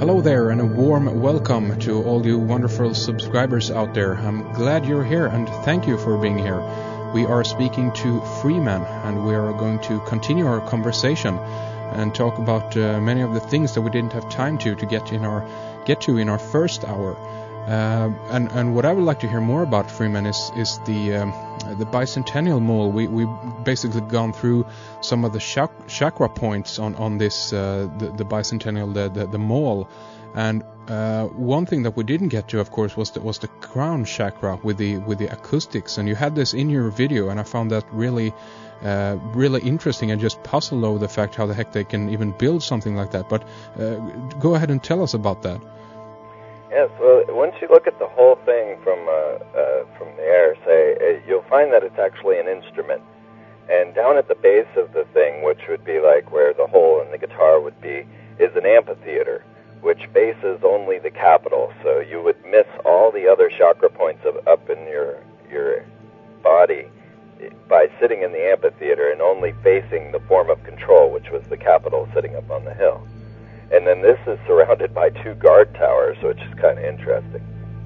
Hello there, and a warm welcome to all you wonderful subscribers out there. I'm glad you're here, and thank you for being here. We are speaking to Freeman, and we are going to continue our conversation and talk about many of the things that we didn't have time to get to in our first hour. And what I would like to hear more about, Freeman, is the bicentennial mole. We basically gone through some of the chakra points on this the bicentennial the mole, and one thing that we didn't get to, of course, was the crown chakra with the acoustics. And you had this in your video, and I found that really interesting, and just puzzled over the fact how the heck they can even build something like that. But go ahead and tell us about that. Yes, well, once you look at the whole thing from the air, you'll find that it's actually an instrument. And down at the base of the thing, which would be like where the hole in the guitar would be, is an amphitheater, which bases only the capital. So you would miss all the other chakra points up in your body by sitting in the amphitheater and only facing the form of control, which was the capital sitting up on the hill. And then this is surrounded by 2 guard towers, which is kind of interesting.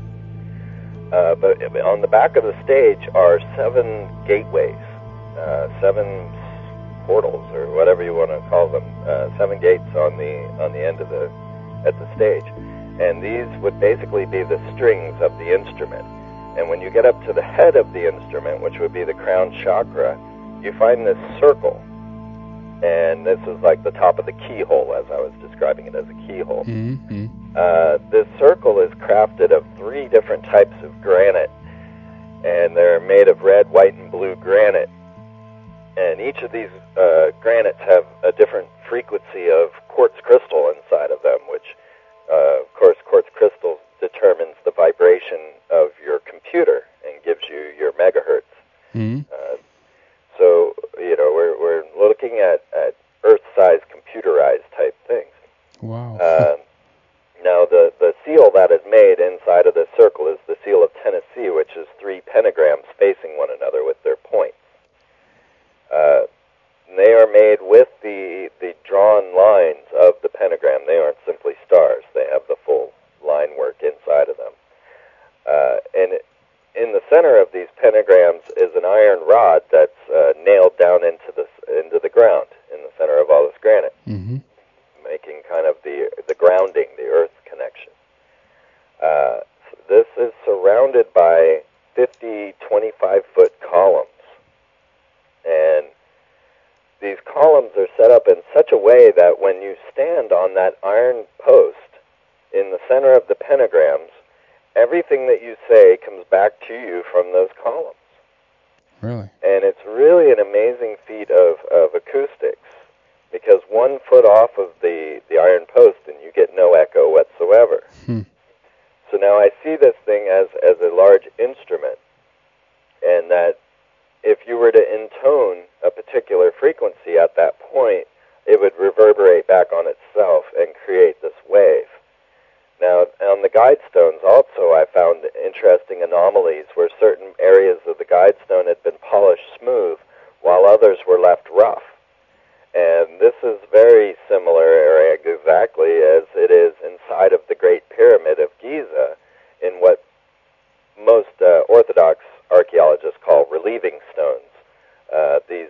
But on the back of the stage are 7 gateways, 7 portals, or whatever you want to call them, 7 gates on the end of at the stage. And these would basically be the strings of the instrument. And when you get up to the head of the instrument, which would be the crown chakra, you find this circle. And this is like the top of the keyhole, as I was describing it as a keyhole. Mm-hmm. This circle is crafted of 3 different types of granite, and they're made of red, white, and blue granite. And each of these granites have a different frequency of quartz crystal inside of them, which, of course, quartz crystal determines the vibration of your computer and gives you your megahertz. Mm-hmm. So, we're looking at Earth-size computerized type things. Wow. Now, the seal that is made inside of this circle is the seal of Tennessee, which is 3 pentagrams facing one another with their points. They are made with the drawn lines of the pentagram. They aren't simply stars. They have the full line work inside of them. And in the center of these pentagrams is an iron rod that's nailed down into the ground in the center of all this granite, mm-hmm. making kind of the grounding, the earth connection. This is surrounded by 50 25-foot columns, and these columns are set up in such a way that when you stand on that iron post in the center of the pentagrams, everything that you say comes back to you from those columns. Really? And it's really an amazing feat of acoustics, because 1 foot off of the iron post and you get no echo whatsoever. So now I see this thing as a large instrument, and that if you were to intone a particular frequency at that point, it would reverberate back on itself and create this wave. Now, on the guide stones also, I found interesting anomalies where certain areas of the guide stone had been polished smooth, while others were left rough. And this is very similar exactly as it is inside of the Great Pyramid of Giza, in what most Orthodox archaeologists call relieving stones. These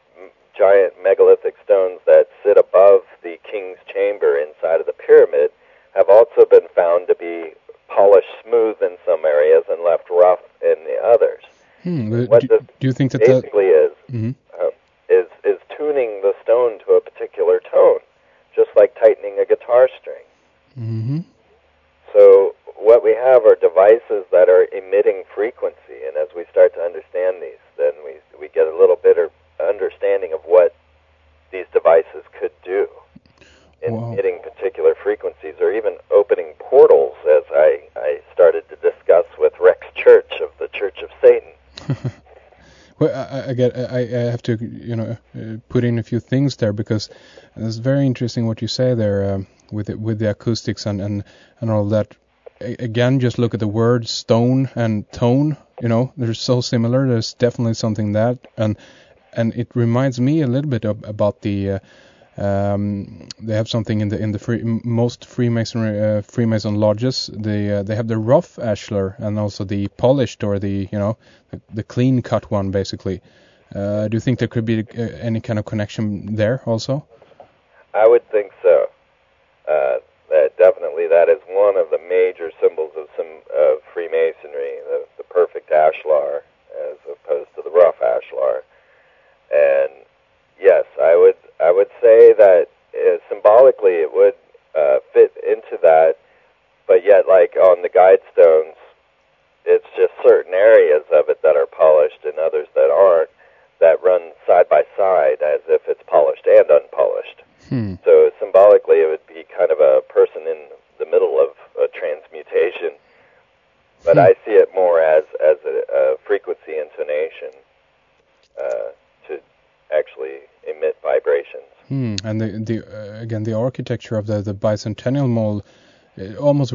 giant megalithic stones that sit above the king's chamber inside of the pyramid have also been found to be polished smooth in some areas and left rough in the others. What do you think that basically is mm-hmm. is tuning the stone to a particular tone, just like tightening a guitar string. Mm-hmm. So what we have are devices that are emitting frequency, and as we start to understand these, then we get a little bit of understanding of what these devices could do in emitting particular frequencies, or even opening portals, as I started to discuss with Rex Church of the Church of Satan. Well, I have to put in a few things there, because it's very interesting what you say there with the acoustics and all that. Again, just look at the words stone and tone. They're so similar. There's definitely something that, and it reminds me a little bit about the They have something in the most Freemason lodges. They have the rough ashlar and also the polished, or the the clean cut one, basically. Do you think there could be any kind of connection there also? I would think so. Definitely that is one of the major symbols of Freemasonry, the perfect ashlar as opposed to the rough ashlar. And yes, I would say that symbolically it would fit into that, but yet, like on the guide stones, it's just certain areas of it that are polished and others that aren't, that run side by side as if it's polished and unpolished. So symbolically it would be kind of a person in the middle of a transmutation. But I see it more as a frequency intonation to actually emit vibrations. And again, the architecture of the bicentennial mall almost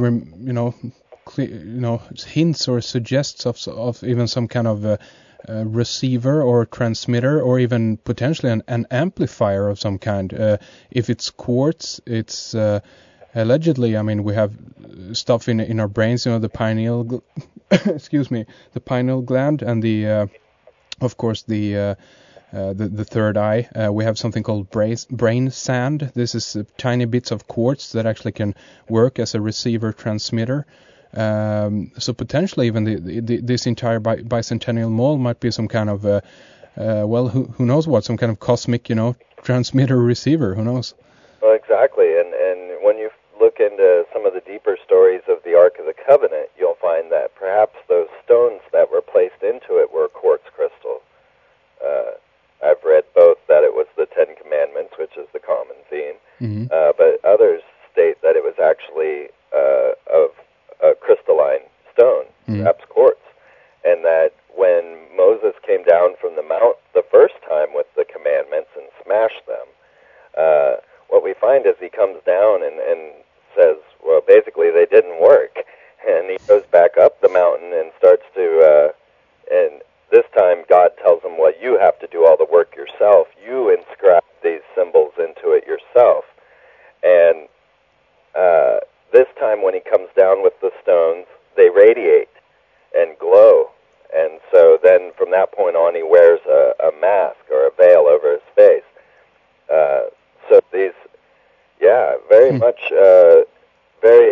hints or suggests of even some kind of receiver or transmitter, or even potentially an amplifier of some kind. If it's quartz, it's allegedly, I mean, we have stuff in our brains, the pineal the pineal gland, and of course the third eye. We have something called brain sand. This is tiny bits of quartz that actually can work as a receiver transmitter. So potentially even this entire bicentennial mall might be some kind of who knows what, some kind of cosmic transmitter receiver. Who knows? Well, exactly. And when you look into some of the deeper stories of the Ark of the Covenant, you'll find that perhaps those stones that were placed into it were quartz crystal. I've read both that it was the Ten Commandments, which is the common theme, but others state that it was actually of a crystalline stone, perhaps quartz, and that when Moses came down from the mount the first time with the commandments and smashed them, what we find is he comes down and says, well, basically they didn't work, and he goes back up the mountain and starts to, and this time God tells him, well, you have to do all the work yourself. You inscribe these symbols into it yourself. And this time when he comes down with the stones, they radiate and glow. And so then from that point on, he wears a mask or a veil over his face. So these, very much, very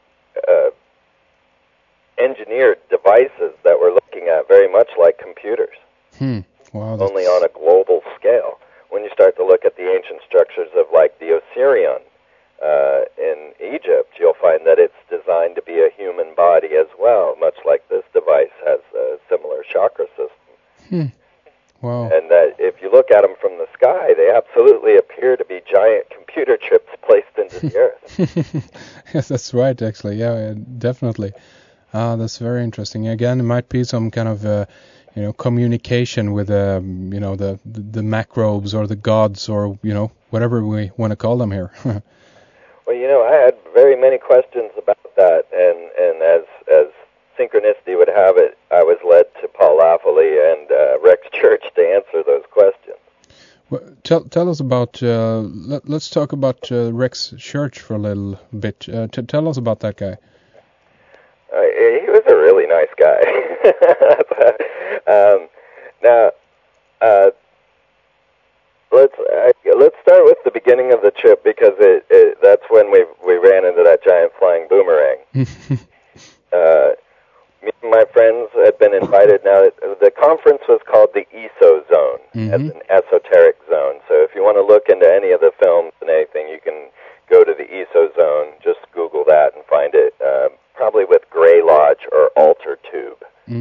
engineered devices that we're looking at, very much like computers. Wow, only on a global scale. When you start to look at the ancient structures of like the Osirion in Egypt, you'll find that it's designed to be a human body as well, much like this device has a similar chakra system. Wow. And that if you look at them from the sky, they absolutely appear to be giant computer chips placed into the earth. Yes, that's right, actually. Yeah, definitely. That's very interesting. Again, it might be some kind of communication with the macrobes or the gods, or whatever we want to call them here. Well, I had very many questions about that, and as synchronicity would have it, I was led to Paul Laffoley and Rex Church to answer those questions. Well, tell us about. Let's talk about Rex Church for a little bit. Tell us about that guy. He was a really nice guy. Now, let's start with the beginning of the trip, because that's when we ran into that giant flying boomerang. Me and my friends had been invited. Now, the conference was called the ESO Zone, as an esoteric zone. So if you want to look into any of the films and anything, you can go to the ESO Zone. Just Google that and find it. Probably with Grey Lodge or Alter Tube.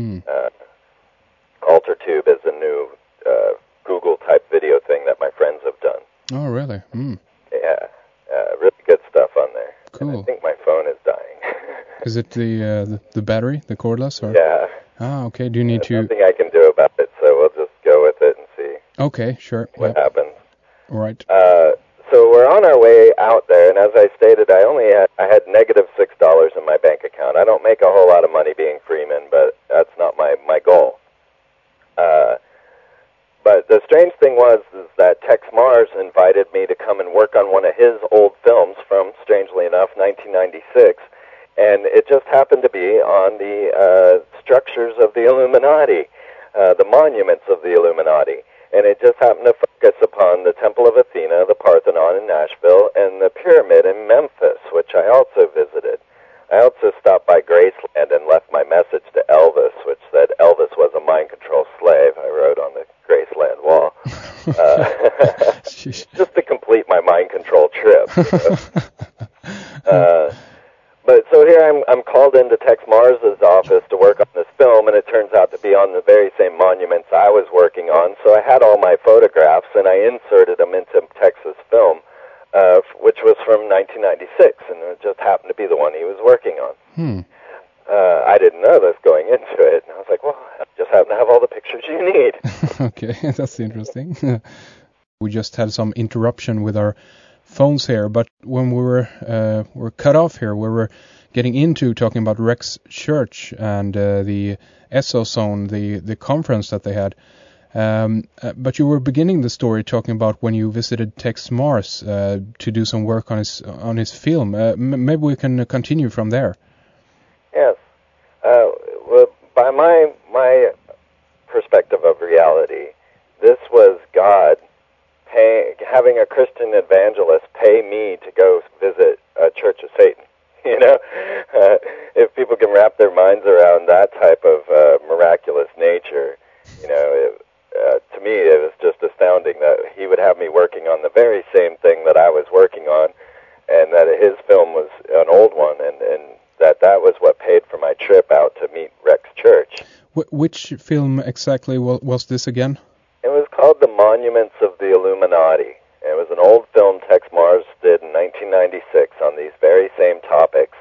Alter Tube is a new Google-type video thing that my friends have done. Oh, really? Yeah, really good stuff on there. Cool. And I think my phone is dying. Is it the battery, the cordless? Or? Yeah. Ah, okay. Do you need to... There's nothing I can do about it, so we'll just go with it and see. Okay, sure. What happens. All right. So we're on our way out there, and as I stated, I had negative $6 in my bank account. I don't make a whole lot of money being Freeman, but that's not my goal. But the strange thing was is that Tex Mars invited me to come and work on one of his old films from, strangely enough, 1996, and it just happened to be on the structures of the Illuminati, the monuments of the Illuminati, and it just happened to focus upon the Temple of Athena, the Parthenon in Nashville, and the Pyramid in Memphis, which I also visited. I also stopped by Graceland and left my message to Elvis, which said Elvis was a mind control slave. I wrote on the Graceland wall. Just to complete my mind control trip. But so here I'm called into Tex Mars's office to work on this film, and it turns out to be on the very same monuments I was working on. So I had all my photographs, and I inserted them into Tex's film, which was from 1996, and it just happened to be the one he was working on. I didn't know this going into it, and I was like, well, I just happen to have all the pictures you need. Okay, that's interesting. We just had some interruption with our phones here, but when we were cut off here, we were getting into talking about Rex Church and the ESO Zone, the conference that they had. But you were beginning the story talking about when you visited Tex Mars to do some work on his film. Maybe we can continue from there. Yes. Well, by my perspective of reality, this was God having a Christian evangelist pay me to go visit a Church of Satan. You know, if people can wrap their minds around that type of miraculous nature, you know, to me it was just astounding that he would have me working on the very same thing that I was working on, and that his film was an old one, and that was what paid for my trip out to meet Rex Church. Which film exactly was this again? It was called The Monuments of the Illuminati. It was an old film Tex Mars did in 1996 on these very same topics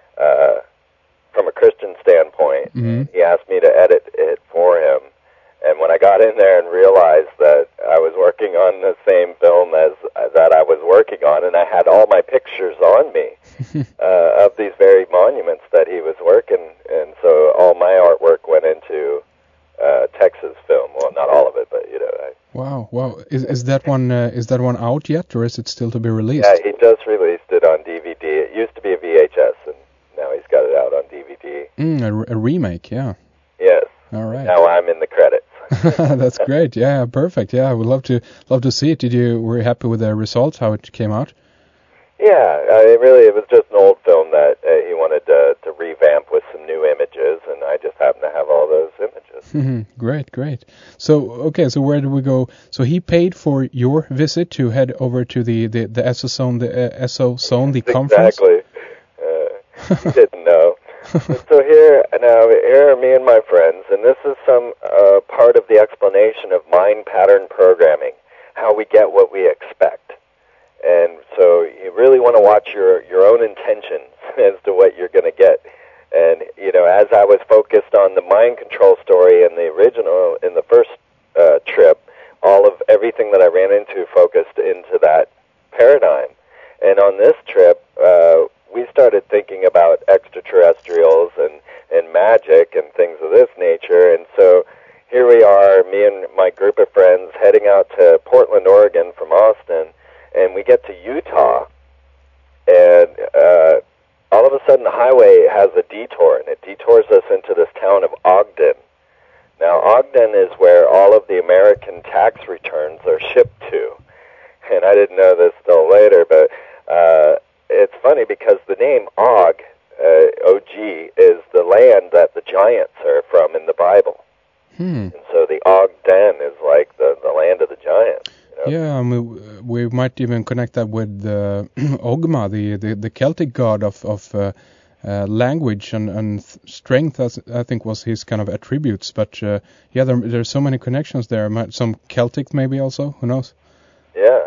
from a Christian standpoint. Mm-hmm. He asked me to edit it for him. And when I got in there and realized that I was working on the same film as that I was working on, and I had all my pictures on me of these very monuments that he was working, and so all my artwork went into Texas film. Well, not all of it, but you know. Wow! Is that one out yet, or is it still to be released? Yeah, he just released it on DVD. It used to be a VHS, and now he's got it out on DVD. A remake, yeah. Yes. All right. Now I'm in the credits. That's great. Yeah, perfect. Yeah, I would love to see it. Were you happy with the results? How it came out? Yeah, it was just an old film that he wanted to revamp with some new images, and I just happened to have all those images. Great. So where did we go? So he paid for your visit to head over to the ESO Zone, the conference? Exactly. He didn't know. So here are me and my friends, and this is some part of the explanation of mind pattern programming, how we get what we expect. And so you really want to watch your own intentions as to what you're going to get. And, you know, as I was focused on the mind control story in the original, in the first trip, all of everything that I ran into focused into that paradigm. And on this trip, we started thinking about extraterrestrials and magic and things of this nature. And so here we are, me and my group of friends, heading out to Portland, Oregon from Austin, and we get to Utah, and all of a sudden the highway has a detour, and it detours us into this town of Ogden. Now, Ogden is where all of the American tax returns are shipped to, and I didn't know this till later, but it's funny because the name Og, O-G, is the land that the giants are from in the Bible. And so the Ogden is like the land of the giants. You know? Yeah, I mean, we might even connect that with Ogma, the Celtic god of language and strength, as I think was his kind of attributes. But there's so many connections there. Some Celtic maybe also, who knows? Yeah.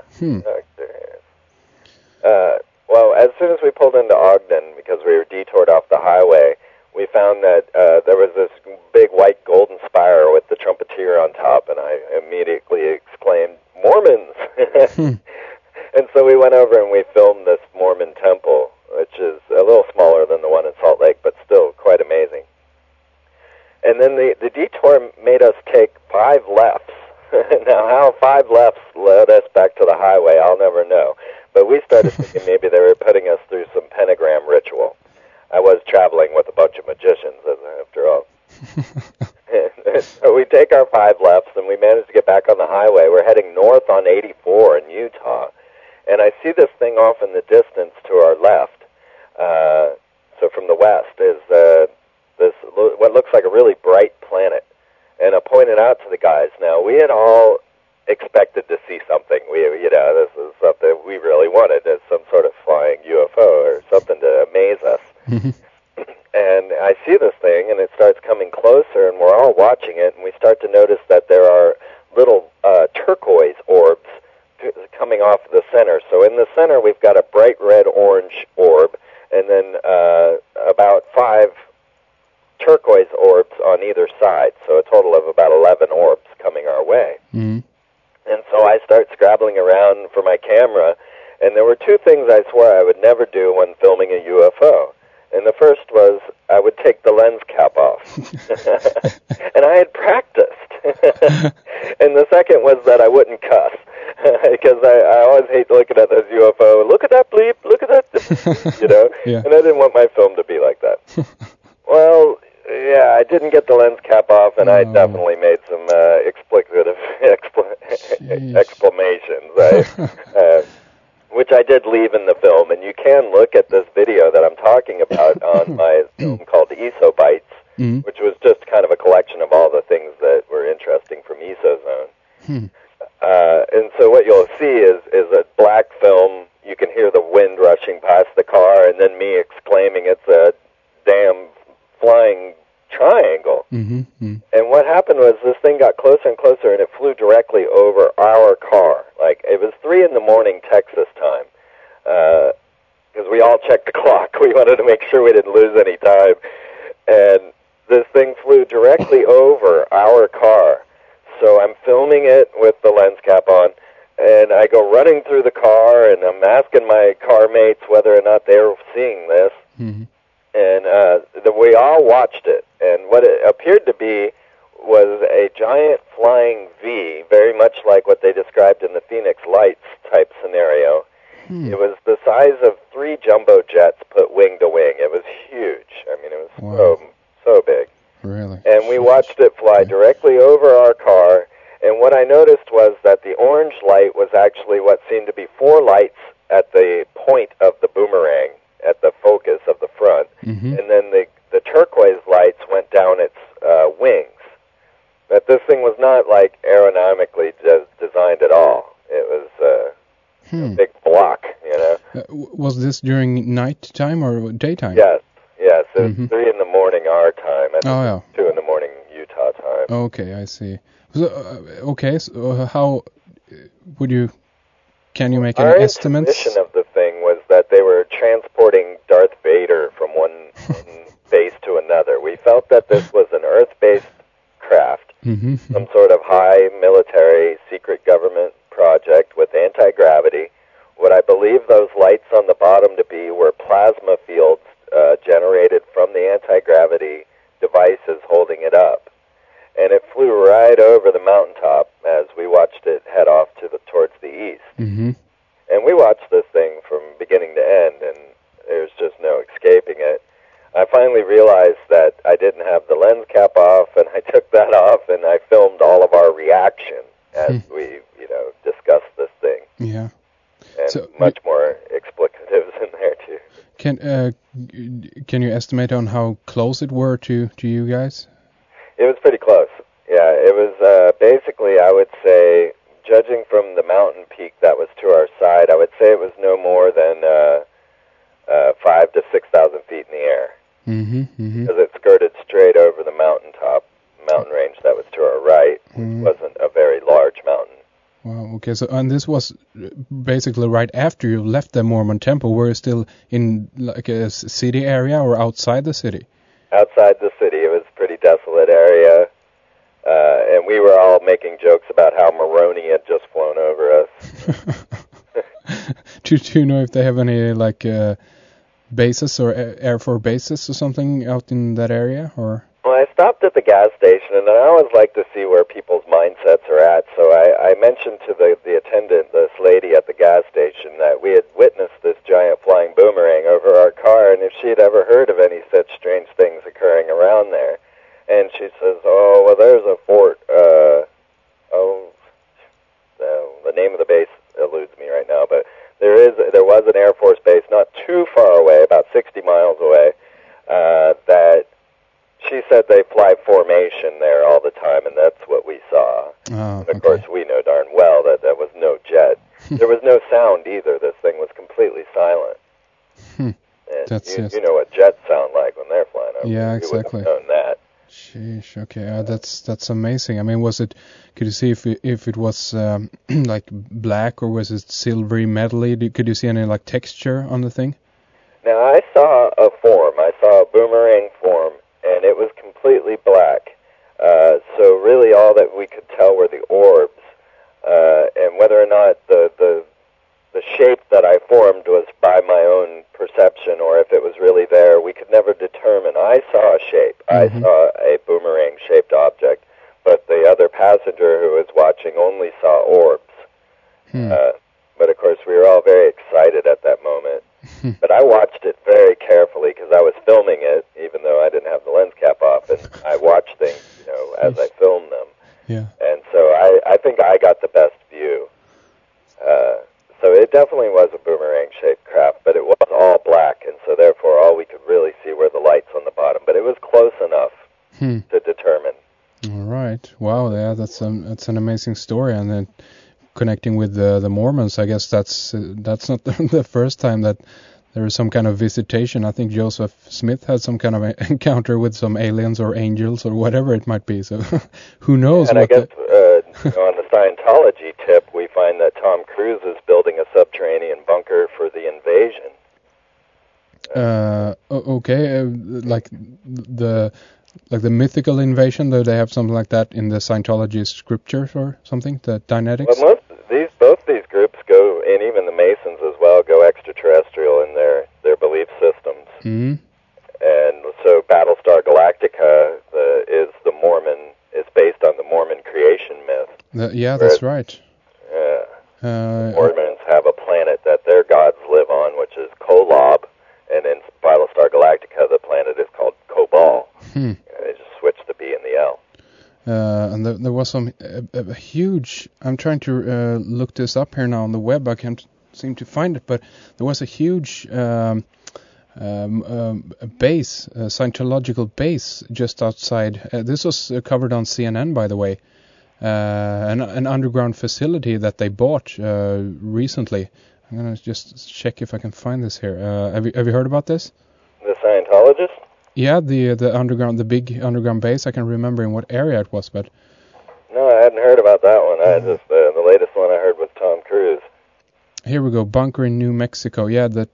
Well, as soon as we pulled into Ogden, because we were detoured off the highway, we found that there was this big white golden spire with the trumpeter on top, and I immediately exclaimed, Mormons! And so we went over and we filmed this Mormon temple, which is a little smaller than the one in Salt Lake, but still quite amazing. And then the detour made us take 5 lefts Now, how 5 lefts led us back to the highway, I'll never know. But we started thinking maybe they were putting us through some pentagram ritual. I was traveling with a bunch of magicians, after all. So we take our 5 lefts, and we managed to get back on the highway. We're heading north on 84 in Utah. And I see this thing off in the distance to our left. So from the west is this what looks like a really bright planet. And I pointed out to the guys, now, we had all expected to see something. This is something we really wanted, as some sort of flying UFO or something to amaze us. And I see this thing, and it starts coming closer, and we're all watching it, and we start to notice that there are little turquoise orbs coming off the center. So in the center, we've got a bright red-orange orb, and then about 5 turquoise orbs on either side, so a total of about 11 orbs coming our way. Mm-hmm. And so I start scrabbling around for my camera, and there were 2 things I swore I would never do when filming a UFO. And the first was I would take the lens cap off. And I had practiced. And the second was that I wouldn't cuss. Because I always hate looking at those UFO. Look at that bleep, look at that, Yeah. And I didn't want my film to be like that. Well, yeah, I didn't get the lens cap off, and I definitely made some explicative exclamations. Which I did leave in the film, and you can look at this video that I'm talking about on my film called EsoBytes, which was just kind of a collection of all the things that were interesting from EsoZone. And so what you'll see is a black film. You can hear the wind rushing past the car, and then me exclaiming, "It's a damn flying triangle." And what happened was this thing got closer and closer, and it flew directly over our car. Like, it was 3 a.m. Texas time, because we all checked the clock. We wanted to make sure we didn't lose any time. And this thing flew directly over our car. So I'm filming it with the lens cap on, and I go running through the car, and I'm asking my car mates whether or not they were seeing this. And we all watched it, and what it appeared to be was a giant flying V, very much like what they described in the Phoenix Lights type scenario. It was the size of 3 jumbo jets put wing to wing. It was huge. I mean, it was so big. Really? And we watched it fly directly over our car, and what I noticed was that the orange light was actually what seemed to be 4 lights at the point of the boomerang, at the focus of the front, and then the turquoise lights went down its wings. But this thing was not, like, aerodynamically designed at all. It was a big block, Was this during night time or daytime? Yes. It was 3 a.m. our time, and 2 a.m. Utah time. Okay, I see. So, how would you... Can you make an estimate? Our intuition of the thing was that they were transporting Darth Vader from one base to another. We felt that this was an Earth-based craft, some sort of high military secret government project with anti-gravity. What I believe those lights on the bottom to be were plasma fields generated from the anti-gravity devices holding it up. And it flew right over the mountaintop as we watched it head off towards the east. And we watched this thing from beginning to end, and there's just no escaping it. I finally realized that I didn't have the lens cap off, and I took that off, and I filmed all of our reaction as we, discussed this thing. Yeah. And so, much more explicatives in there, too. Can you estimate on how close it were to you guys? It was pretty close. Yeah, it was basically, I would say, judging from the mountain peak that was to our side, I would say it was no more than 5,000 to 6,000 feet in the air. Because it skirted straight over the mountain range that was to our right, which wasn't a very large mountain. Wow, okay, so, and this was basically right after you left the Mormon temple. Were you still in like a city area or outside the city? Outside the city. It was a pretty desolate area, and we were all making jokes about how Moroni had just flown over us. Do you know if they have any bases or Air Force bases or something out in that area? Or Well, I stopped at the gas station, and I always like to see where people's mindsets are at. So I mentioned to the attendant, this lady at the gas station, that we had witnessed this giant flying boomerang over our car, and if she had ever heard of any such strange things occurring around there. And she says, "Oh, well, there's a fort. The name of the base eludes me right now, but there was an Air Force base not too far away, about 60 miles away, that she said they fly formation there all the time, and that's what we saw. And of course, we know darn well that was no jet. There was no sound either. This thing was completely silent. And you know what jets sound like when they're flying over. Yeah, exactly. You would have known that. Sheesh. Okay, that's amazing. I mean, could you see if it was like black, or was it silvery, metally? Could you see any like texture on the thing? Now, I saw a form. I saw a boomerang form, and it was completely black. So really all that we could tell were the orbs, and whether or not the shape that I formed was by my own perception or if it was really there, we could never determine. I saw a shape. Mm-hmm. I saw a boomerang-shaped object, but the other passenger who was watching only saw orbs. But of course, we were all very excited at that moment. But I watched it very carefully because I was filming it, even though I didn't have the lens cap off, and I watched things, as I filmed them. Yeah. And so I think I got the best view. So it definitely was a boomerang-shaped craft, but it was all black, and so therefore all we could really see were the lights on the bottom. But it was close enough to determine. All right. Wow. Yeah, that's an amazing story, and then connecting with the Mormons, I guess that's not the first time that there is some kind of visitation. I think Joseph Smith had some kind of encounter with some aliens or angels or whatever it might be. So who knows? And I guess on the Scientology tip, we find that Tom Cruise is building a subterranean bunker for the invasion. Okay, like the mythical invasion, though they have something like that in the Scientology scriptures or something, the Dianetics? Well, both these groups go, and even the Masons as well, go extraterrestrial in their belief systems. Mm-hmm. And so Battlestar Galactica is based on the Mormon creation myth. That's right. Yeah. The Mormons have a planet that their gods live on, which is Kolob, and in Battlestar Galactica, the planet is called Kobol. They just switched the B and the L. And there was a huge... I'm trying to look this up here now on the web. I can't seem to find it, but there was a huge base, a Scientological base just outside. This was covered on CNN, by the way. An underground facility that they bought recently. I'm going to just check if I can find this here. Have you heard about this? The Scientologists? Yeah, the underground, the big underground base. I can't remember in what area it was, but... No, I hadn't heard about that one. I just the latest one I heard was Tom Cruise. Here we go, bunker in New Mexico. Yeah, the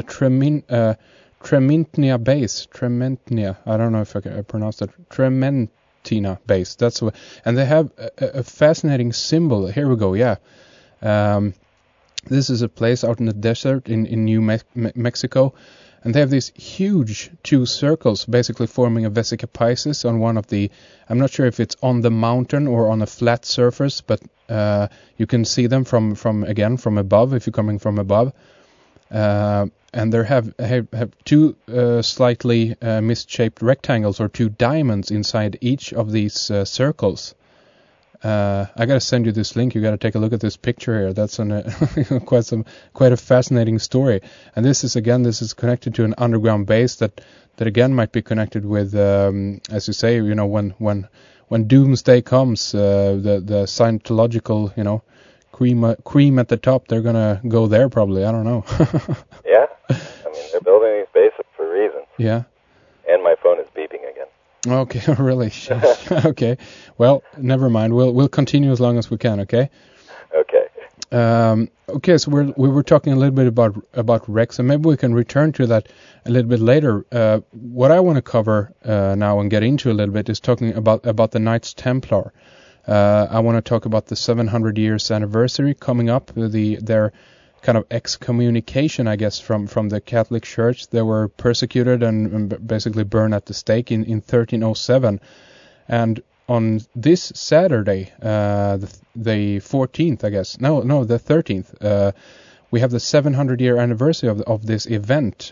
Trementina base. Trementina. I don't know if I can pronounce that. Trementina base. That's what. And they have a fascinating symbol. Here we go. Yeah. This is a place out in the desert in New Mexico. And they have these huge two circles basically forming a Vesica Pisces on one of the... I'm not sure if it's on the mountain or on a flat surface, but you can see them from above if you're coming from above. And they have two slightly misshaped rectangles or two diamonds inside each of these circles. I gotta send you this link. You gotta take a look at this picture here. That's quite a fascinating story. And this is connected to an underground base that again might be connected with, as you say, when doomsday comes, the Scientological, cream at the top, they're gonna go there probably. I don't know. Yeah, I mean they're building these bases for reasons. Yeah. And my phone is beeping again. Okay, really? Okay. Well, never mind. We'll continue as long as we can. Okay. Okay. Okay. So we were talking a little bit about Rex, and maybe we can return to that a little bit later. What I want to cover now and get into a little bit is talking about the Knights Templar. I want to talk about the 700 years anniversary coming up. Their kind of excommunication, I guess, from the Catholic Church. They were persecuted and basically burned at the stake in 1307. And on this Saturday, the 14th, I guess, no, the 13th, we have the 700-year anniversary of this event.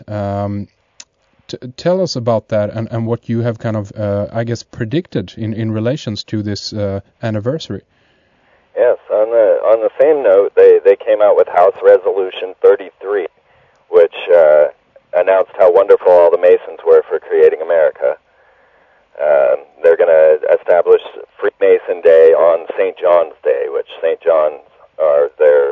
Tell us about that and what you have kind of, I guess, predicted in relations to this anniversary. Yes, on the same note, they came out with House Resolution 33, which announced how wonderful all the Masons were for creating America. They're going to establish Freemason Day on St. John's Day, which St. John's are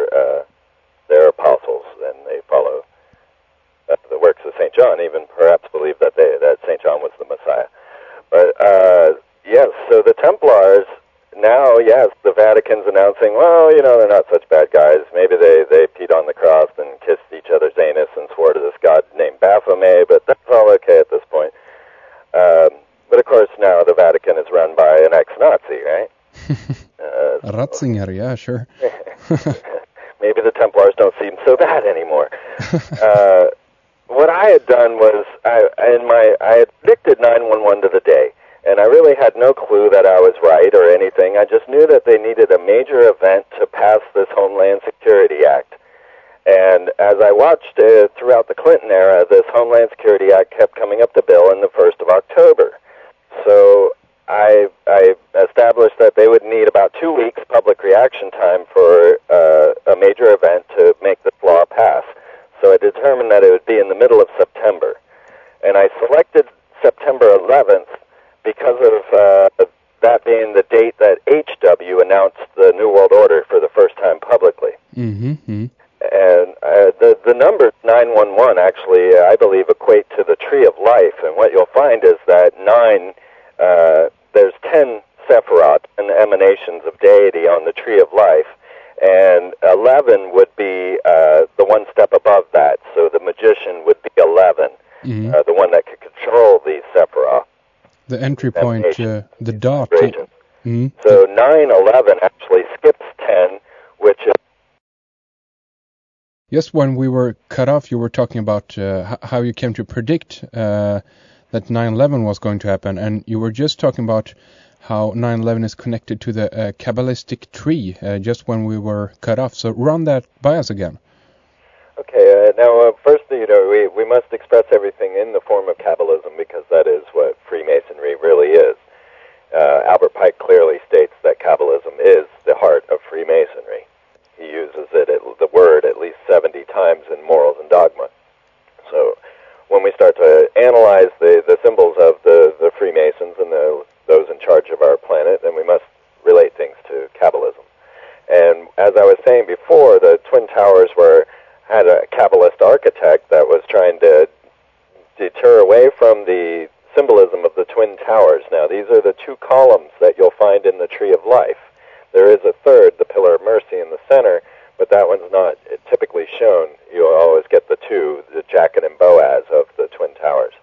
their apostles, and they follow the works of St. John, even perhaps believe that St. John was the Messiah. But yes, so the Templars now, yes, the Vatican's announcing, well, they're not such bad guys. Maybe they peed on the cross and kissed each other's anus and swore to this god named Baphomet, but that's all okay at this point. But of course now the Vatican is run by an ex-Nazi, right? Ratzinger, yeah, sure. Maybe the Templars don't seem so bad anymore. What I had done was I had predicted 9/11 to the day, and I really had no clue that I was right or anything. I just knew that they needed a major event to pass this Homeland Security Act. And as I watched throughout the Clinton era, this Homeland Security Act kept coming up to bill in the 1st of October. So I established that they would need about 2 weeks public reaction time for a major event to make this law pass. So I determined that it would be in the middle of September. And I selected September 11th because of that being the date that H.W. announced the New World Order for the first time publicly. Mm-hmm. And the numbers 911 actually, I believe, equate to the Tree of Life. And what you'll find is that 9, there's 10 Sephiroth and emanations of deity on the Tree of Life. And 11 would be the one step above that. So the magician would be 11, the one that could control these Sephiroth. The entry point, the dot. Mm-hmm. So 9/11 actually skips 10, which is... Yes, when we were cut off, you were talking about how you came to predict that 9/11 was going to happen, and you were just talking about how 9/11 is connected to the Kabbalistic tree, just when we were cut off. So run that by us again. Okay, now first, we must express everything in the form of Kabbalism, because that is what Freemasonry really is. Albert Pike clearly states that Kabbalism is the heart of Freemasonry. He uses the word at least 70 times in Morals and Dogma. So when we start to analyze the symbols of the Freemasons and those in charge of our planet, then we must relate things to Kabbalism. And as I was saying before, the Twin Towers had a Kabbalist architect that was trying to deter away from the symbolism of the Twin Towers. Now, these are the 2 columns that you'll find in the Tree of Life. There is a third, the Pillar of Mercy in the center, but that one's not typically shown. You'll always get the 2, the Jachin and Boaz of the Twin Towers.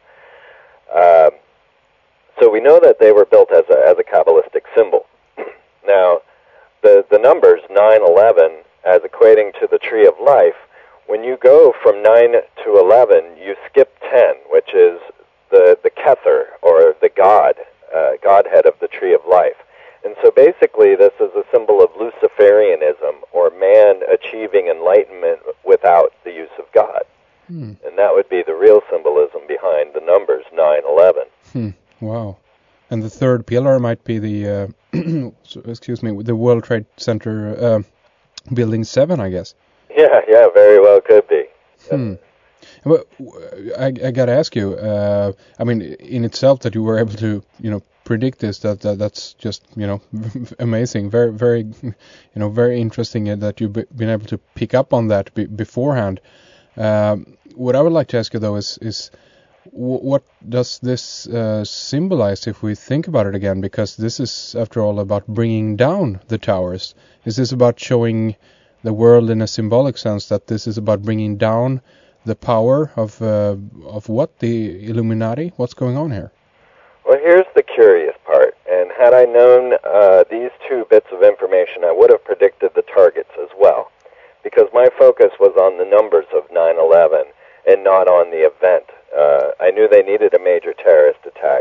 So we know that they were built as a Kabbalistic symbol. Now, the numbers 9/11 as equating to the Tree of Life, when you go from 9 to 11, you skip 10, which is the Kether, or the Godhead of the Tree of Life. And so basically this is a symbol of Luciferianism, or man achieving enlightenment without the use of God. And that would be the real symbolism behind the numbers 9/11. Wow. And the third pillar might be the, the World Trade Center Building 7, I guess. Yeah, very well could be. Well, I got to ask you, I mean, in itself that you were able to, predict this, that's just, amazing. Very, very, very interesting that you've been able to pick up on that beforehand. What I would like to ask you, though, is what does this symbolize if we think about it again? Because this is, after all, about bringing down the towers. Is this about showing the world in a symbolic sense that this is about bringing down the power of what? The Illuminati? What's going on here? Well, here's the curious part. And had I known these 2 bits of information, I would have predicted the targets as well. Because my focus was on the numbers of 9/11 and not on the event. I knew they needed a major terrorist attack.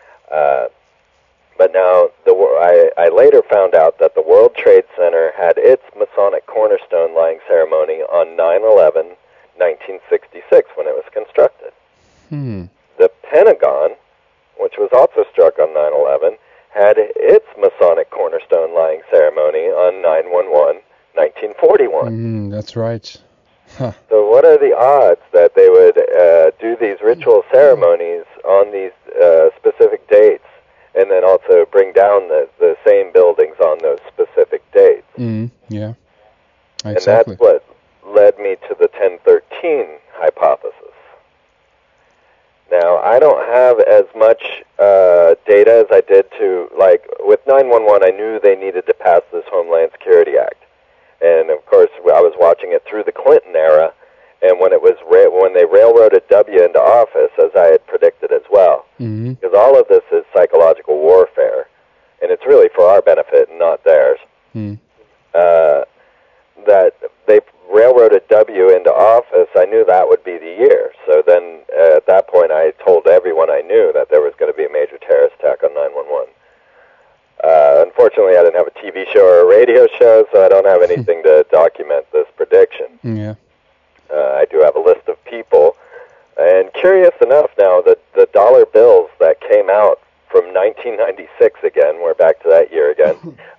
But now, I later found out that the World Trade Center had its Masonic cornerstone laying ceremony on 9/11, 1966, when it was constructed. The Pentagon, which was also struck on 9/11, had its Masonic cornerstone laying ceremony on 9/11, 1941. That's right. Huh. So what are the odds that they would do these ritual ceremonies on these specific dates, and then also bring down the same buildings on those specific dates? Yeah, exactly. And that's what led me to the 1013 hypothesis. Now, I don't have as much data as I did like, with 911, I knew they needed to pass this Homeland Security Act. And, of course, I was watching it through the Clinton era, and when they railroaded W into office, as I had predicted as well. Because all of this is psychological warfare, and it's really for our benefit and not theirs. That they railroaded W into office, I knew that would be the year. So then, at that point, I told everyone I knew that there was going to be a major terrorist attack on 911. Unfortunately, I didn't have a TV show or a radio show, so I don't have anything to document this prediction. Yeah. I do have a list of people. And curious enough now, the dollar bills that came out from 1996 again, we're back to that year again,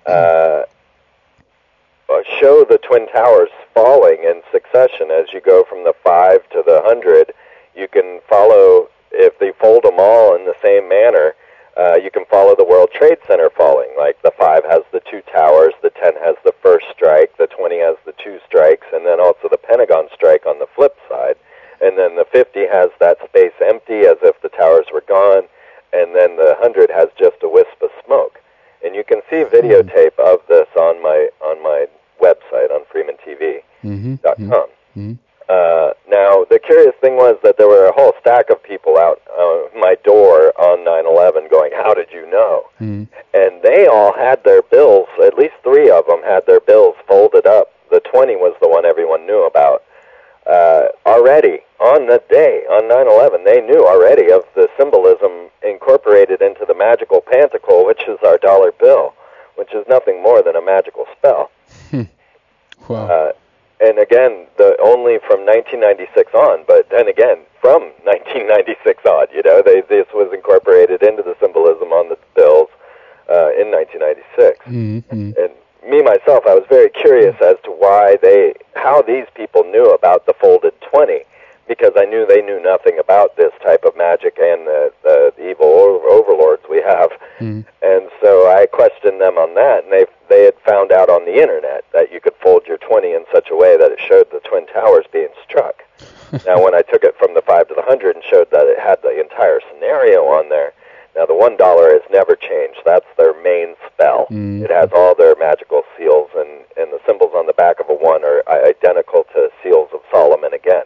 show the Twin Towers falling in succession as you go from the 5 to the 100. You can follow, if they fold them all in the same manner, you can follow the World Trade Center falling. Like the 5 has the 2 towers, the 10 has the first strike, the 20 has the 2 strikes, and then also the Pentagon strike on the flip side. And then the 50 has that space empty as if the towers were gone, and then the 100 has just a wisp of smoke. And you can see videotape of this on my website on freemantv.com. Now, the curious thing was that there were a whole stack of people out my door on 9/11 going, "How did you know?" And they all had their bills, at least 3 of them had their bills folded up. The 20 was the one everyone knew about. Already, on the day, on 9/11, they knew already of the symbolism incorporated into the magical pantacle, which is our dollar bill, which is nothing more than a magical spell. Wow. And again, only from 1996 on, but then again, from 1996 on, this was incorporated into the symbolism on the bills in 1996. And me, myself, I was very curious as to how these people knew about the folded 20, because I knew they knew nothing about this type of magic and the evil overlords we have. And so I questioned them on that, and they had found out on the internet that you could fold your 20 in such a way that it showed the Twin Towers being struck. Now, when I took it from the 5 to the 100 and showed that it had the entire scenario on there, now the $1 has never changed. That's their main spell. It has all their magical seals, and the symbols on the back of a 1 are identical to seals of Solomon again.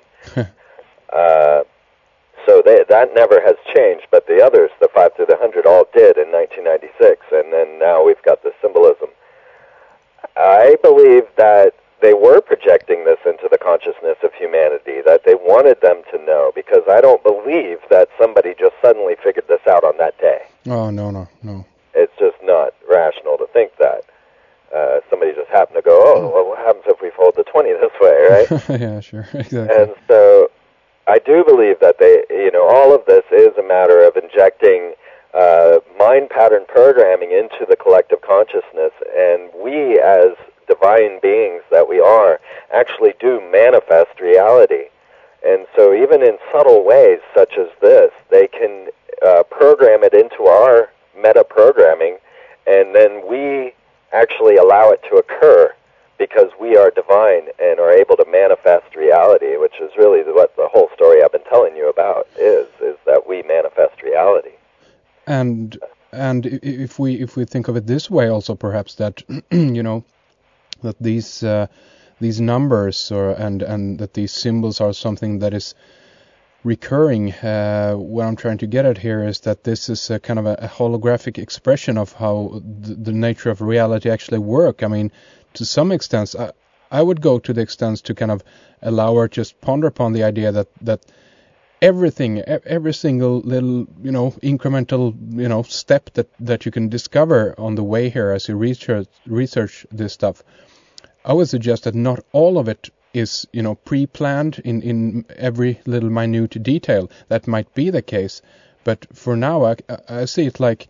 So that never has changed, but the others, the 5 through the 100, all did in 1996, and then now we've got the symbolism. I believe that they were projecting this into the consciousness of humanity, that they wanted them to know, because I don't believe that somebody just suddenly figured this out on that day. Oh, no. It's just not rational to think that. Somebody just happened to go, well, what happens if we fold the 20 this way, right? Yeah, sure, exactly. And so I do believe that all of this is a matter of injecting mind pattern programming into the collective consciousness, and we as divine beings that we are actually do manifest reality. And so even in subtle ways such as this, they can program it into our meta-programming, and then we actually allow it to occur because we are divine and are able to manifest reality, which is really what the whole story I've been telling you about is that we manifest reality. And if we think of it this way, also perhaps that that these numbers and that these symbols are something that is recurring. What I'm trying to get at here is that this is a kind of a holographic expression of how the nature of reality actually work. I mean, to some extent, I would go to the extent to kind of allow her just ponder upon the idea that everything, every single little, incremental, step that you can discover on the way here as you research this stuff, I would suggest that not all of it is, pre-planned in every little minute detail. That might be the case, but for now, I see it like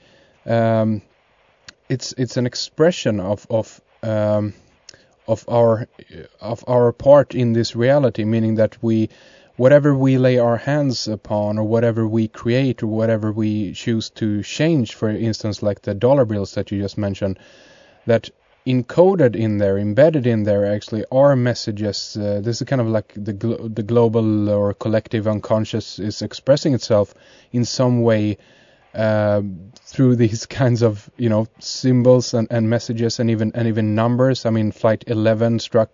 it's an expression of our part in this reality, meaning that whatever we lay our hands upon, or whatever we create, or whatever we choose to change, for instance, like the dollar bills that you just mentioned, that encoded in there, embedded in there, actually are messages. This is kind of like the global or collective unconscious is expressing itself in some way through these kinds of symbols and messages and even numbers. I mean, Flight 11 struck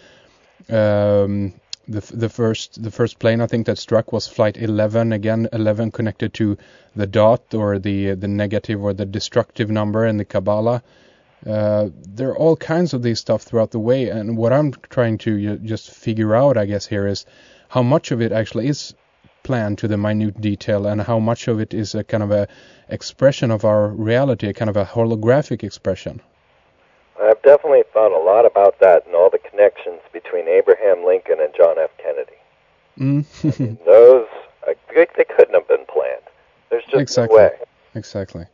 the first plane I think that struck was Flight 11. Again, 11 connected to the dot, or the negative or the destructive number in the Kabbalah. There are all kinds of these stuff throughout the way, and what I'm trying to just figure out, I guess, here is how much of it actually is planned to the minute detail, and how much of it is a kind of a expression of our reality, a kind of a holographic expression. I've definitely thought a lot about that and all the connections between Abraham Lincoln and John F. Kennedy. I mean, those, they couldn't have been planned. There's just no way. Exactly.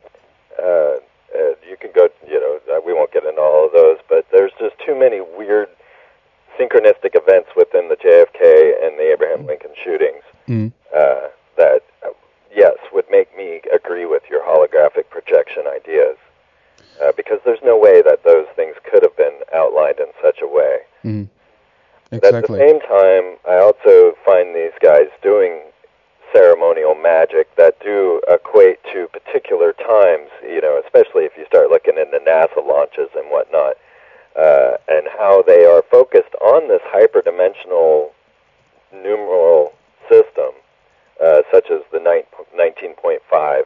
You can go, we won't get into all of those, but there's just too many weird synchronistic events within the JFK and the Abraham Lincoln shootings that, yes, would make me agree with your holographic projection ideas. Because there's no way that those things could have been outlined in such a way. Exactly. But at the same time, I also find these guys doing ceremonial magic that do equate to particular times, especially if you start looking into NASA launches and whatnot, and how they are focused on this hyperdimensional numeral system, such as the 19.5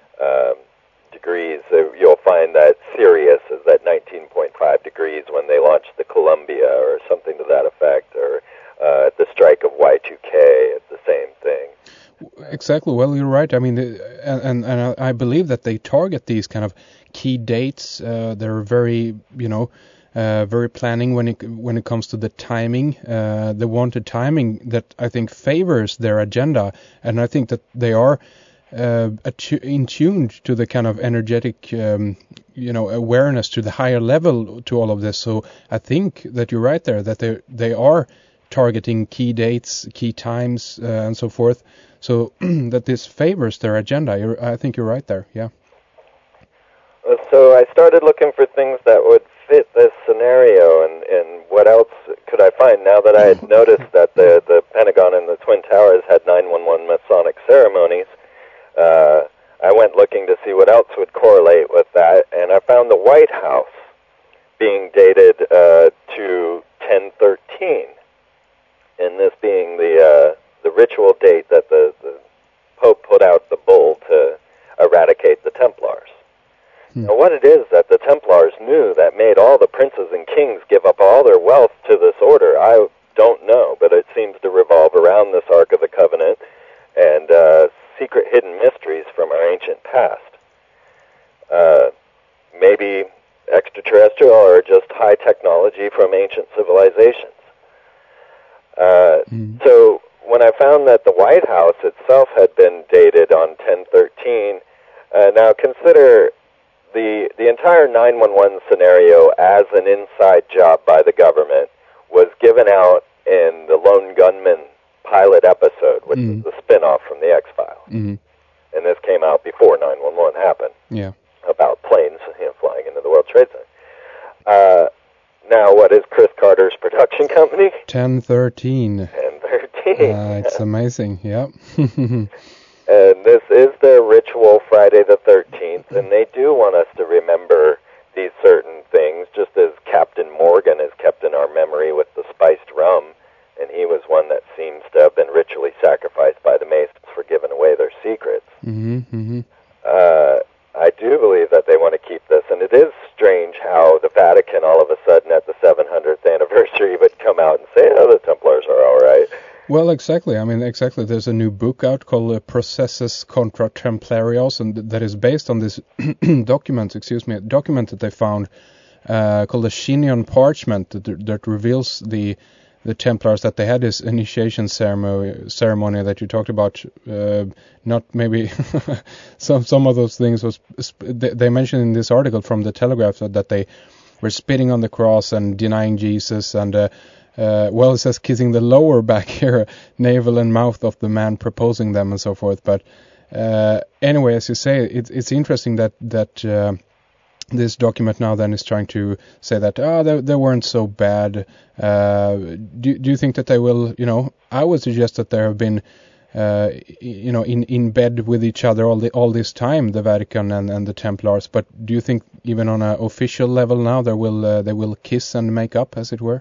degrees. You'll find that Sirius is at 19.5 degrees when they launched the Columbia, or something to that effect, or at the strike of Y2K, it's the same thing. Exactly. Well, you're right. I mean, and I believe that they target these kind of key dates. They're very, very planning when it comes to the timing, the wanted timing that I think favors their agenda, and I think that they are in tuned to the kind of energetic, awareness to the higher level to all of this. So I think that you're right there, that they are targeting key dates, key times, and so forth. So that this favors their agenda. I think you're right there. Yeah. So I started looking for things that would fit this scenario, and what else could I find now that I had noticed that the Pentagon and the Twin Towers had 9/11 Masonic ceremonies. I went looking to see what else would correlate with that, and I found the White House being dated to 1013, and this being the ritual date that the Pope put out the bull to eradicate the Templars. Now, what it is that the Templars knew that made all the princes and kings give up all their wealth to this order, I don't know, but it seems to revolve around this Ark of the Covenant and secret hidden mysteries from our ancient past. Maybe extraterrestrial or just high technology from ancient civilizations. So when I found that the White House itself had been dated on 1013, now consider the entire 911 scenario as an inside job by the government was given out in the Lone Gunman pilot episode, which is the spin-off from the X-Files. And this came out before 911 happened. Yeah. About planes flying into the World Trade Center. Now, what is Chris Carter's production company? 1013. 1013. It's amazing, yeah. And this is their ritual Friday the 13th, and they do want us to remember these certain things, just as Captain Morgan is kept in our memory with the spiced rum, and he was one that seems to have been ritually sacrificed by the Masons for giving away their secrets. I do believe that they want to keep this, and it is strange how the Vatican all of a sudden at the 700th anniversary come out and say, "Oh, the Templars are all right." Well, exactly. I mean, exactly. There's a new book out called Processus Contra Templarios, and that is based on this document that they found called the Chinon Parchment that reveals the Templars, that they had this initiation ceremony that you talked about. Not maybe some of those things was they mentioned in this article from the Telegraph that they were spitting on the cross and denying Jesus, and well, it says kissing the lower back here, navel and mouth of the man proposing them and so forth. But anyway, as you say, it's interesting that this document now then is trying to say that they weren't so bad. Do you think that they will? I would suggest that there have been in bed with each other all this time, the Vatican and the Templars. But do you think even on an official level now they will kiss and make up, as it were?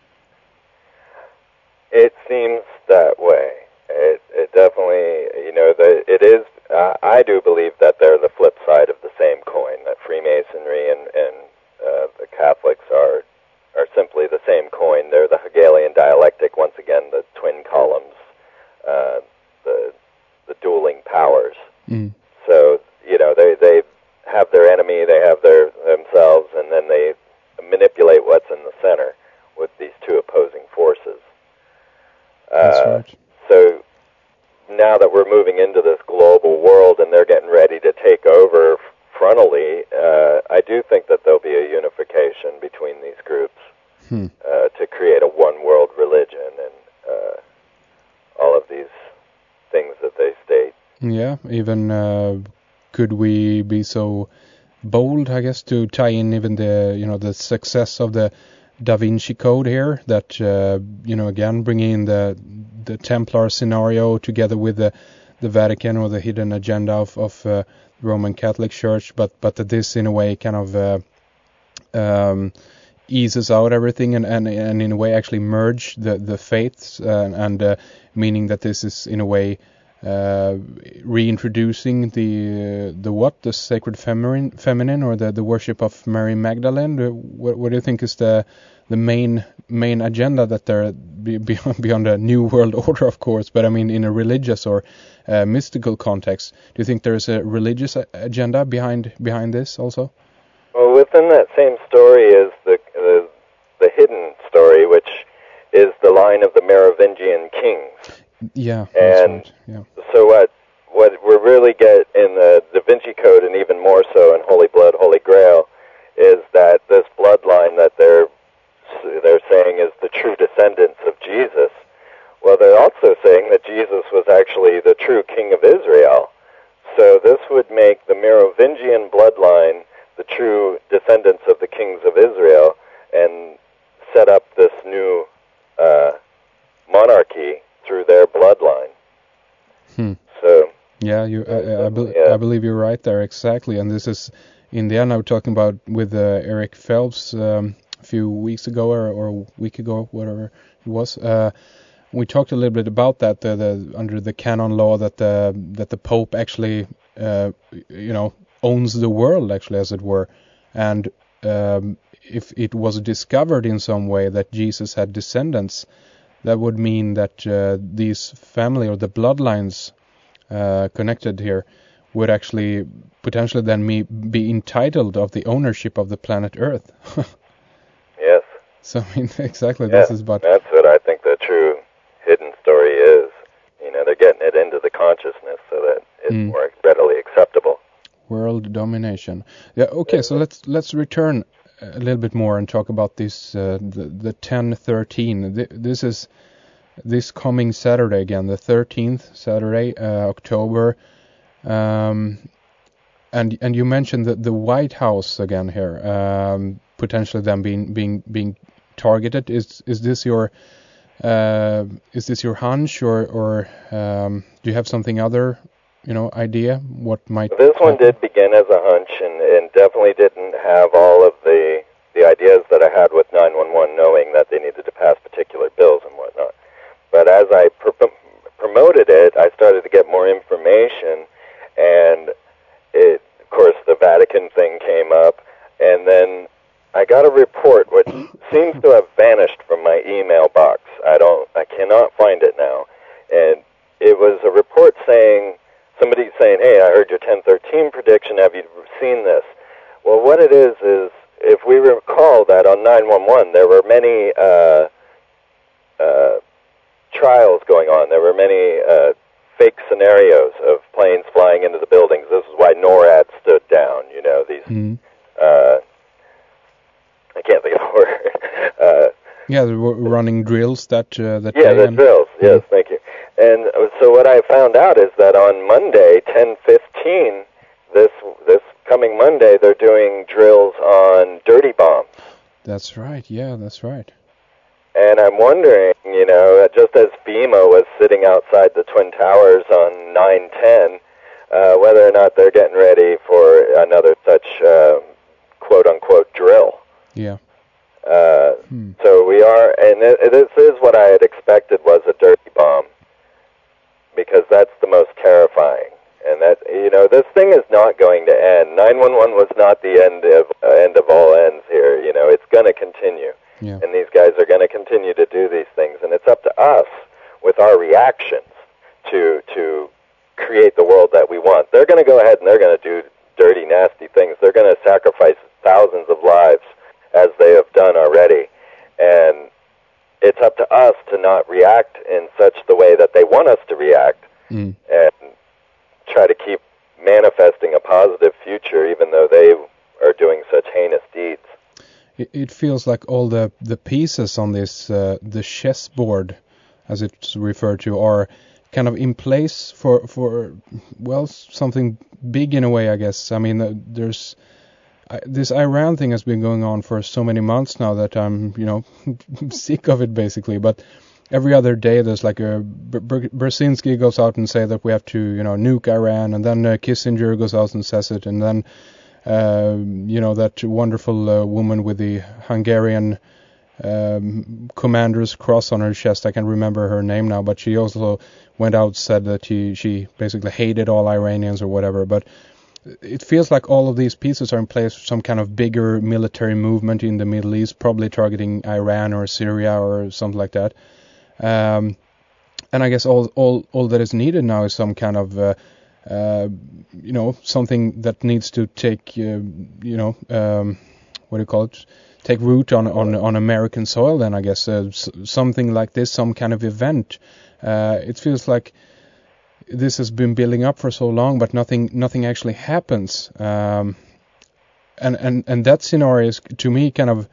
It seems that way. It definitely, it is. I do believe that they're the flip side of the same coin. That Freemasonry and the Catholics are simply the same coin. They're the Hegelian dialectic. Once again, the twin columns, the dueling powers. Mm. So they have their enemy, they have themselves, and then they manipulate what's in the center with these two opposing forces. That's right. So now that we're moving into this global world and they're getting ready to take over frontally, I do think that there'll be a unification between these groups to create a one-world religion and all of these things that they state. Yeah, even could we be so bold, I guess, to tie in even the success of the Da Vinci Code here, that again bringing in the Templar scenario together with the Vatican or the hidden agenda of Roman Catholic Church, but that this in a way kind of eases out everything and in a way actually merge the faiths and meaning that this is in a way reintroducing the sacred feminine or the worship of Mary Magdalene. What do you think is the main agenda that they're beyond a new world order, of course, but I mean in a religious or mystical context? Do you think there's a religious agenda behind this also? Well, within that same story is the hidden story, which is the line of the Merovingian kings. Yeah, and right. Yeah. So what we really get in the Da Vinci Code, and even more so in Holy Blood, Holy Grail, is that this bloodline that they're saying is the true descendants of Jesus. Well, they're also saying that Jesus was actually the true king of Israel. So this would make the Merovingian bloodline the true descendants of the kings of Israel and set up this new monarchy through their bloodline. So yeah, I believe you're right there, exactly. And this is in the end I was talking about with Eric Phelps a few weeks ago or a week ago, whatever it was. We talked a little bit about that under the canon law that the Pope actually owns the world, actually, as it were, and if it was discovered in some way that Jesus had descendants, that would mean that these family or the bloodlines connected here would actually potentially then be entitled of the ownership of the planet Earth. Yes. So I mean, exactly. Yes, this is but that's what I think the true hidden story is. They're getting it into the consciousness so that it's more readily acceptable. World domination. Yeah. Okay. So let's return a little bit more and talk about this the 1013. This is this coming Saturday again, the 13th Saturday, October. And you mentioned the White House again here, potentially then being targeted. Is this your hunch or do you have something other idea what might this happen? one did begin as a hunch and definitely didn't have all of the ideas that I had with 911, knowing that they needed to pass particular bills and whatnot. But as I promoted it, I started to get more information, and of course the Vatican thing came up, and then I got a report which seems to have vanished from my email box. I cannot find it now. And it was a report saying, somebody saying, hey, I heard your 1013 prediction, have you seen this? Well, what it is, if we recall that on 911, there were many trials going on. There were many fake scenarios of planes flying into the buildings. This is why NORAD stood down, these... I can't think of the word. Yeah, the running drills that the drills. Yes, thank you. And so what I found out is that on Monday, 10/15, this coming Monday, they're doing drills on dirty bombs. That's right. Yeah, that's right. And I'm wondering, just as FEMA was sitting outside the Twin Towers on 9/10, whether or not they're getting ready for another such quote-unquote drill. Yeah. So we are, and this is what I had expected was a dirty bomb, because that's the most terrifying. And that, this thing is not going to end. 911 was not the end of all ends here. It's going to continue. Yeah. And these guys are going to continue to do these things. And it's up to us, with our reactions, to create the world that we want. They're going to go ahead and they're going to do dirty, nasty things. They're going to sacrifice thousands of lives, as they have done already. And it's up to us to not react in such the way that they want us to react, and try to keep manifesting a positive future, even though they are doing such heinous deeds. It feels like all the pieces on this, the chessboard, as it's referred to, are kind of in place for something big in a way, I guess. I mean, there's... this Iran thing has been going on for so many months now that I'm, sick of it basically. But every other day there's like Brzezinski goes out and say that we have to, nuke Iran, and then Kissinger goes out and says it, and then, that wonderful woman with the Hungarian commander's cross on her chest. I can't remember her name now, but she also went out and said that she basically hated all Iranians or whatever. But it feels like all of these pieces are in place for some kind of bigger military movement in the Middle East, probably targeting Iran or Syria or something like that. And I guess all that is needed now is some kind of, something that needs to take, take root on American soil. Then I guess something like this, some kind of event. It feels like this has been building up for so long, but nothing actually happens. And that scenario is, to me, kind of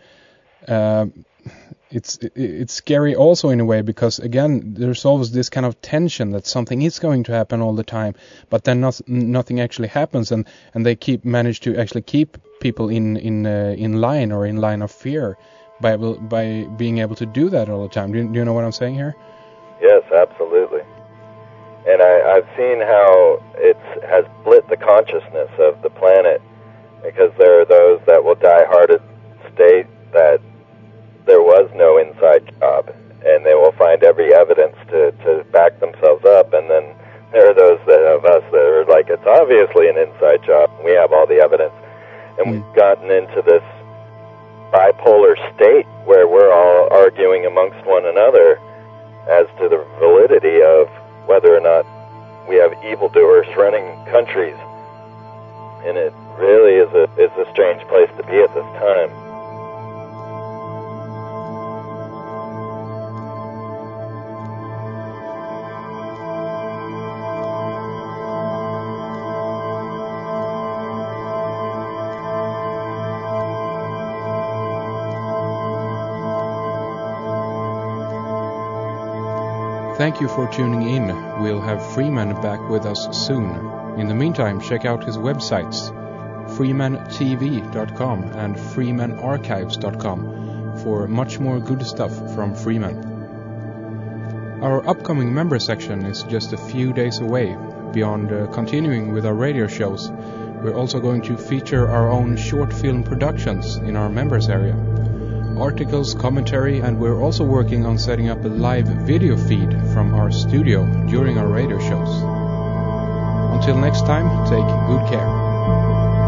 it's scary also in a way, because again, there's always this kind of tension that something is going to happen all the time, but then nothing actually happens, and they manage to actually keep people in line, or in line of fear, by being able to do that all the time. Do you know what I'm saying here? Yes, absolutely. And I've seen how it has split the consciousness of the planet, because there are those that will die-hearted state that there was no inside job, and they will find every evidence to back themselves up. And then there are those of us that are like, it's obviously an inside job. We have all the evidence. And we've gotten into this bipolar state where we're all arguing amongst one another as to the validity of whether or not we have evildoers running countries. And it really is a strange place to be at this time. Thank you for tuning in. We'll have Freeman back with us soon. In the meantime, check out his websites, freemantv.com and freemanarchives.com, for much more good stuff from Freeman. Our upcoming member section is just a few days away. Beyond continuing with our radio shows, we're also going to feature our own short film productions in our members area. Articles, commentary, and we're also working on setting up a live video feed from our studio during our radio shows. Until next time, take good care.